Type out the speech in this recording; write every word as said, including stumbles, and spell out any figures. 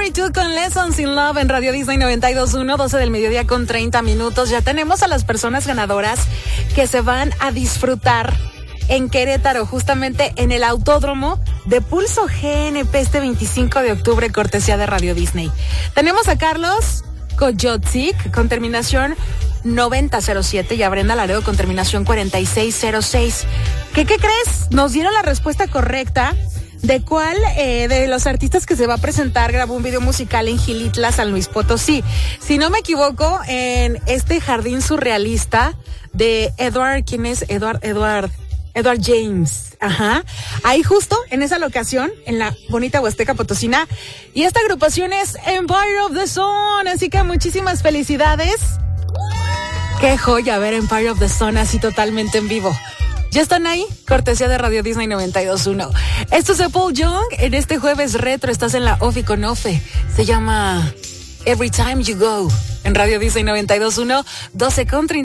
Victory two con Lessons in Love en Radio Disney noventa y dos punto uno, doce del mediodía con treinta minutos. Ya tenemos a las personas ganadoras que se van a disfrutar en Querétaro, justamente en el Autódromo de Pulso G N P este veinticinco de octubre, cortesía de Radio Disney. Tenemos a Carlos Koyotzik con terminación noventa cero siete y a Brenda Laredo con terminación cuarenta y seis cero seis. ¿Qué, qué crees? Nos dieron la respuesta correcta de cuál eh, de los artistas que se va a presentar grabó un video musical en Gilitla, San Luis Potosí. Si no me equivoco, en este jardín surrealista de Edward, ¿quién es? Edward, Edward, Edward James. Ajá. Ahí justo, en esa locación, en la bonita Huasteca Potosina. Y esta agrupación es Empire of the Sun. Así que muchísimas felicidades. Qué joya ver Empire of the Sun así totalmente en vivo. ¿Ya están ahí? Cortesía de Radio Disney noventa y dos punto uno. Esto es de Paul Young. En este jueves retro estás en la Ofi con Ofe. Se llama Every Time You Go. En Radio Disney noventa y dos punto uno, doce con treinta.